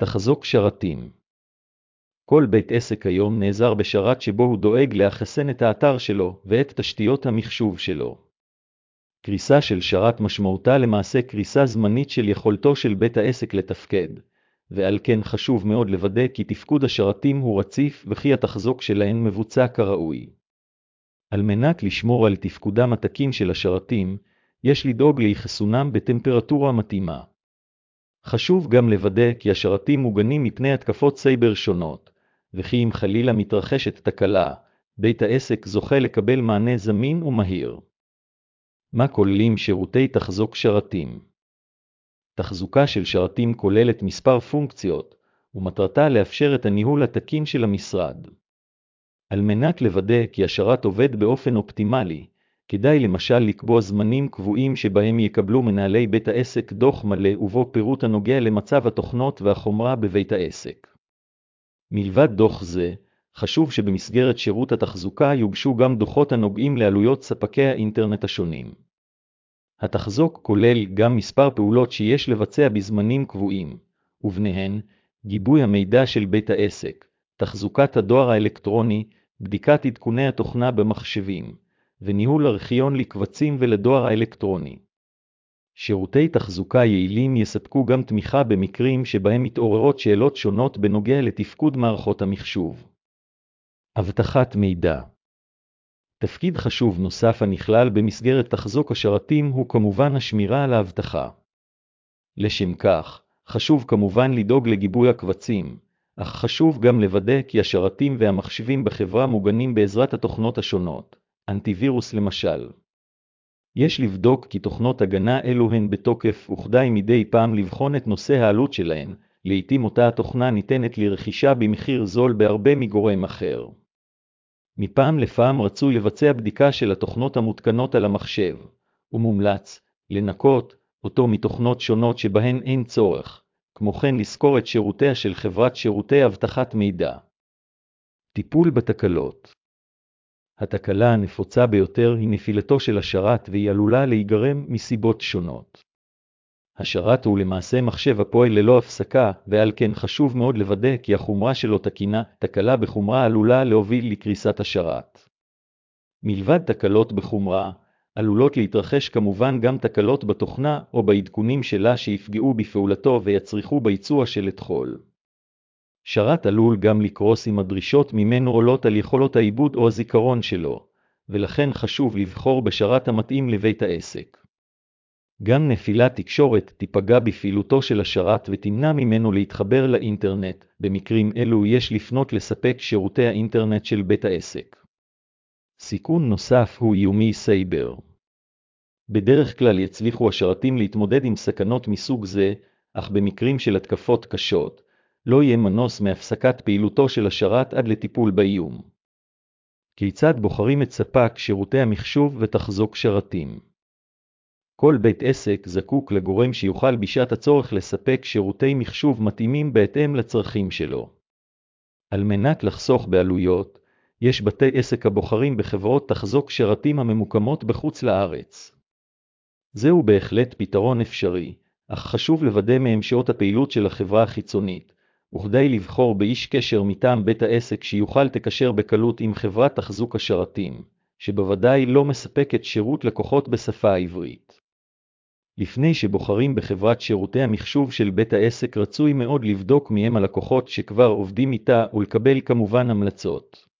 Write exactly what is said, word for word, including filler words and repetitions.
תחזוק שרתים. כל בית עסק היום נעזר בשרת שבו הוא דואג לאחסן את האתר שלו ואת תשתיות המחשוב שלו. קריסה של שרת משמעותה למעשה קריסה זמנית של יכולתו של בית העסק לתפקד, ועל כן חשוב מאוד לוודא כי תפקוד השרתים הוא רציף וכי התחזוק שלהן מבוצע כראוי. על מנת לשמור על תפקודם התקין של השרתים, יש לדאוג לאחסונם בטמפרטורה מתאימה. חשוב גם לוודא כי השרתים מוגנים מפני התקפות סייבר שונות, וכי אם חלילה מתרחשת תקלה, בית העסק זוכה לקבל מענה זמין ומהיר. מה כוללים שירותי תחזוק שרתים? תחזוקה של שרתים כוללת מספר פונקציות, ומטרתה לאפשר את הניהול התקין של המשרד. על מנת לוודא כי השרת עובד באופן אופטימלי, כדאי למשל לקבוע זמנים קבועים שבהם יקבלו מנהלי בית העסק דוח מלא ובו פירוט הנוגע למצב התוכנות והחומרה בבית העסק. מלבד דוח זה, חשוב שבמסגרת שירות התחזוקה יוגשו גם דוחות הנוגעים לעלויות ספקי האינטרנט השונים. התחזוק כולל גם מספר פעולות שיש לבצע בזמנים קבועים, וביניהן גיבוי המידע של בית העסק, תחזוקת הדואר האלקטרוני, בדיקת עדכוני התוכנה במחשבים, וניהול ארכיון לקבצים ולדואר האלקטרוני. שירותי תחזוקה יעילים יספקו גם תמיכה במקרים שבהם מתעוררות שאלות שונות בנוגע לתפקוד מערכות המחשוב. אבטחת מידע. תפקיד חשוב נוסף הנכלל במסגרת תחזוק השרתים הוא כמובן השמירה על האבטחה. לשם כך, חשוב כמובן לדאוג לגיבוי הקבצים, אך חשוב גם לוודא כי השרתים והמחשבים בחברה מוגנים בעזרת התוכנות השונות, אנטיווירוס למשל. יש לבדוק כי תוכנות הגנה אלו הן בתוקף וכדאי מדי פעם לבחון את נושא העלות שלהן, לעתים אותה התוכנה ניתנת לרכישה במחיר זול בהרבה מגורם אחר. מפעם לפעם רצוי לבצע בדיקה של התוכנות המותקנות על המחשב, ומומלץ לנקות אותו מתוכנות שונות שבהן אין צורך, כמו כן לזכור את שירותיה של חברת שירותי אבטחת מידע. טיפול בתקלות. התקלה הנפוצה ביותר היא נפילתו של השרת והיא עלולה להיגרם מסיבות שונות. השרת הוא למעשה מחשב הפועל ללא הפסקה, ועל כן חשוב מאוד לוודא כי החומרה שלו תקינה. תקלה בחומרה עלולה להוביל לקריסת השרת. מלבד תקלות בחומרה, עלולות להתרחש כמובן גם תקלות בתוכנה או בעדכונים שלה שיפגעו בפעולתו ויצריכו ביצוע של אתחול. שרת עלול גם לקרוס אם הדרישות ממנו עולות על יכולות העיבוד או הזיכרון שלו, ולכן חשוב לבחור בשרת המתאים לבית העסק. גם נפילת תקשורת תיפגע בפעילותו של השרת ותמנע ממנו להתחבר לאינטרנט. במקרים אלו יש לפנות לספק שירותי האינטרנט של בית העסק. סיכון נוסף הוא איומי סייבר. בדרך כלל יצליחו השרתים להתמודד עם סכנות מסוג זה, אך במקרים של התקפות קשות, לא יהיה מנוס מהפסקת פעילותו של השרת עד לטיפול באיום. כיצד בוחרים את ספק שירותי המחשוב ותחזוק שרתים? כל בית עסק זקוק לגורם שיוכל בשעת הצורך לספק שירותי מחשוב מתאימים בהתאם לצרכים שלו. על מנת לחסוך בעלויות, יש בתי עסק הבוחרים בחברות תחזוק שרתים הממוקמות בחוץ לארץ. זהו בהחלט פתרון אפשרי, אך חשוב לוודא מהם שעות הפעילות של החברה החיצונית, וכדי לבחור באיש קשר מטעם בית העסק שיוכל תקשר בקלות עם חברת תחזוק השרתים, שבוודאי לא מספקת שירות לקוחות בשפה העברית. לפני שבוחרים בחברת שירותי המחשוב של בית העסק רצוי מאוד לבדוק מהם הלקוחות שכבר עובדים איתה ולקבל כמובן המלצות.